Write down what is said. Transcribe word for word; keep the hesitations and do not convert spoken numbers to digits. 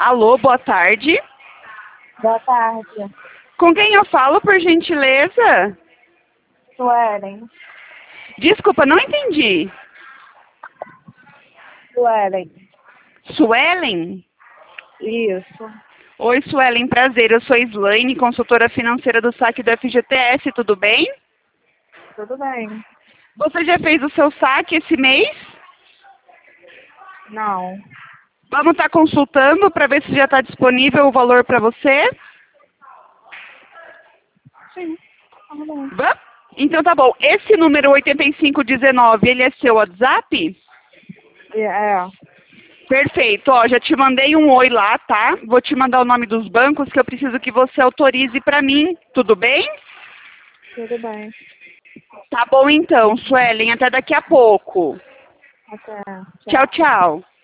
Alô, boa tarde. Boa tarde. Com quem eu falo, por gentileza? Suelen. Desculpa, não entendi. Suelen. Suelen? Isso. Oi, Suelen, prazer. Eu sou Slaine, consultora financeira do saque do F G T S, tudo bem? Tudo bem? Você já fez o seu saque esse mês? Não. Vamos estar consultando para ver se já está disponível o valor para você? Sim. Tudo bem. Vamos? Então tá bom. Esse número oitenta e cinco dezenove, ele é seu WhatsApp? É. Perfeito. Ó, já te mandei um oi lá, tá? Vou te mandar o nome dos bancos que eu preciso que você autorize para mim. Tudo bem? Tudo bem. Tá bom então, Suelen. Até daqui a pouco. Até. Tchau, tchau.